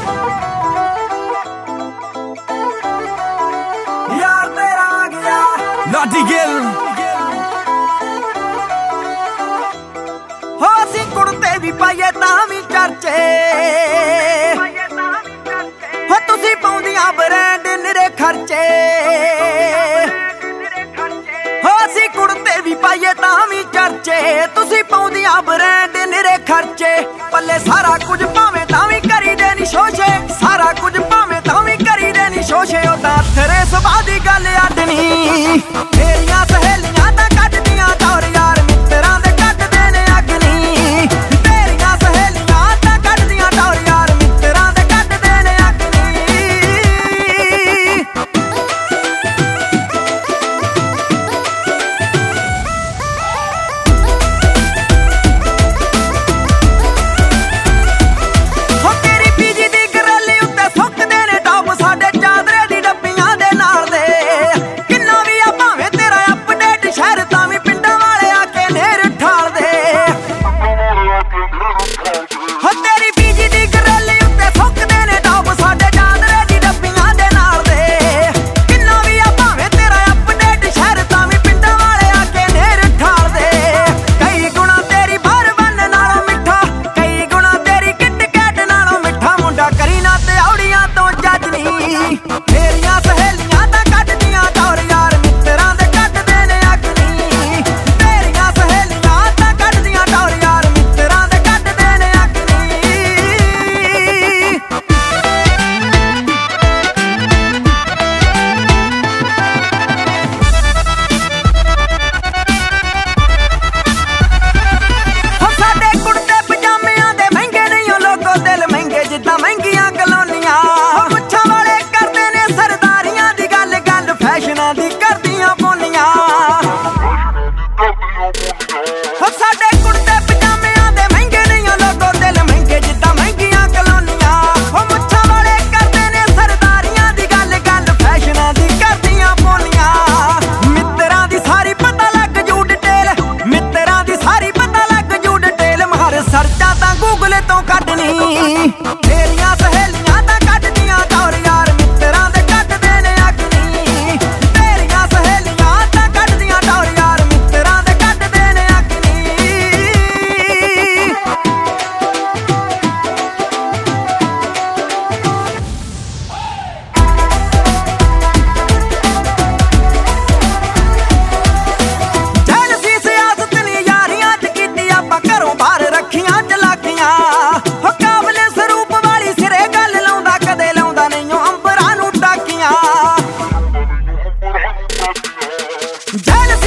यार तेरा आ गया नॉटी गिल हो सी कुड़ते भी पाइए तां भी चर्चे हो तुसी पाउंदियां ब्रांड निरे खर्चे हो सी कुड़ते भी पाइए तां भी चर्चे तुसी पाउंदियां ब्रांड निरे खर्चे पल्ले सारा कुछ भावें तां भी करी देनी शोशे सारा कुछ भावें तां भी करी देनी शोशे ओ तां तेरे सुभाऽ दी गल अड्डनी तेरियां सहेलियां तां कड्डदियां दौर यार मित्तरां दे कड्डदे ने अग्नी तेरियां सहेलियां तां कड्डदियां दौर यार मित्तरां दे कड्डदे ने अग्नी हो तेरी पीजी दी गरैली उत्ते सुੱਕਦੇ ਨੇ ਟੌਪ ਸਾਡੇ ਚਾਦਰੇ ਦੀ ਡੱਬੀਆਂ ਦੇ ਨਾਲ ਦੇ ਕਿੰਨਾ ਵੀ ਆ ਭਾਵੇਂ ਤੇਰਾ ਅਪਡੇਟ ਸ਼ਹਿਰ ਤਾਂ ਵੀ ਪਿੰਡਾਂ ਵਾਲੇ ਆ ਕੇ ਨੇਰ ਠਾਲਦੇ ਹੋ ਤੇਰੀ ਪੀਜੀ ਦੀ ਗਰੈਲੀ ਉੱਤੇ ਸੁੱਕਦੇ ਨੇ ਟੌਪ ਸਾਡੇ ਚਾਦਰੇ ਦੀ ਡੱਬੀਆਂ ਦੇ ਨਾਲ ਦੇ ਕਿੰਨਾ ਵੀ ਆ ਭਾਵੇਂ ਤੇਰਾ ਅਪਡੇਟ ਸ਼ਹਿਰ ਤਾਂ ਵੀ ਪਿੰਡਾਂ ਵਾਲੇ ਆ ਕੇ ਨੇਰ ਠਾਲਦੇ ਕਈ ਗੁਣਾ ਤੇਰੀ ਬਾਹਰ ਬੰਨ ਨਾਲੋਂ ਮਿੱਠਾ ਕਈ ਗੁਣਾ ਤੇਰੀ ਕਿਟ ਕੈਟ ਨਾਲੋਂ ਮਿੱਠਾ ਮੁੰਡਾ ਕਰੀ ਨਾ ਤੇ ਔੜੀਆਂ ਤੋਂ ਜੱਜ ਨਹੀਂ ਮੇਰੀਆਂ ਸਹੇਲੀਆਂ ਤਾਂ ਕੱਢਦੀਆਂ ਦੌਰ ਯਾਰ ਮਿੱਤਰਾਂ ਦੇ ਕੱਢਦੇ ਨੇ ਅਗਨੀ ਮੇਰੀਆਂ ਸਹੇਲੀਆਂ ਤਾਂ ਕੱਢਦੀਆਂ ਦੌਰ ਯਾਰ ਮਿੱਤਰਾਂ ਦੇ ਕੱਢਦੇ ਨੇ ਅਗਨੀ ਹੋ ਸਾਡੇ ਕੁੜਤੇ ਪਜਾਮਿਆਂ ਦੇ ਮਹਿੰਗੇ ਨਹੀਂ ਓ ਲੋਗੋ ਦਿਲ ਮਹਿੰਗੇ ਜਿੱਦਾਂ ਮਹਿੰਗੀਆਂ ਕਲੋਨੀਆਂ ਹੋ ਮੁੱਛਾਂ ਵਾਲੇ ਕਰਦੇ ਨੇ ਸਰਦਾਰੀਆਂ ਦੀ ਗੱਲ ਗੱਲ ਫੈਸ਼ਨਾਂ ਦੀ ਕਰਦੀਆਂ ਪੋਨੀਆਂ ਹੋ ਸਾਡੇ ਕੁੜਤੇ ਪਜਾਮਿਆਂ ਦੇ ਮਹਿੰਗੇ ਨਹੀਂ ਓ ਲੋਗੋ ਦਿਲ ਮਹਿੰਗੇ ਜਿੱਦਾਂ ਮਹਿੰਗੀਆਂ ਕਲੋਨੀਆਂ ਹੋ ਮੁੱਛਾਂ ਵਾਲੇ ਕਰਦੇ ਨੇ ਸਰਦਾਰੀਆਂ ਦੀ ਗੱਲ ਗੱਲ ਫੈਸ਼ਨਾਂ ਦੀ ਕਰਦੀਆਂ ਪੋਨੀਆਂ ਮਿੱਤਰਾਂ ਦੀ ਸਾਰੀ ਪਤਾ ਲੱਗ ਜੂ ਡਿਟੇਲ ਮਿੱਤਰਾਂ ਦੀ ਸਾਰੀ ਪਤਾ ਲੱਗ ਜੂ ਡਿਟੇਲ ਮਾਰ ਸਰਚਾਂ ਤਾਂ ਗੂਗਲ ਤੋਂ ਕੱਢਣੀ ਤੇਰੀਆਂ ਸਹੇਲੀਆਂ ਤਾਂ ਕੱਢਦੀਆਂ ਦੌਰ ਯਾਰ ਮਿੱਤਰਾਂ ਦੇ ਕੱਢਦੇ ਨੇ ਅਗਨੀ ਤੇਰੀਆਂ ਸਹੇਲੀਆਂ ਤਾਂ ਕੱਢਦੀਆਂ ਦੌਰ ਯਾਰ ਮਿੱਤਰਾਂ ਦੇ ਕੱਢਦੇ ਨੇ ਅਗਨੀ ਜੈਲਸੀ ਸਿਆਸਤ ਨੀ ਯਾਰੀਆਂ ਚ ਕੀਤੀ ਆਪਾਂ ਘਰੋਂ ਬਾਹਰ ਰੱਖੀਆਂ ਚਲਾਕੀਆਂ ਹੋ ਕਾਬਲੇ ਸਰੂਪ ਵਾਲੀ ਸਿਰੇ ਗੱਲ ਲਾਉਂਦਾ ਕਦੇ ਲਾਉਂਦਾ ਨਹੀਂ ਓ ਅੰਬਰਾਂ ਨੂੰ ਟਾਕੀਆਂ ਜੈਲਸੀ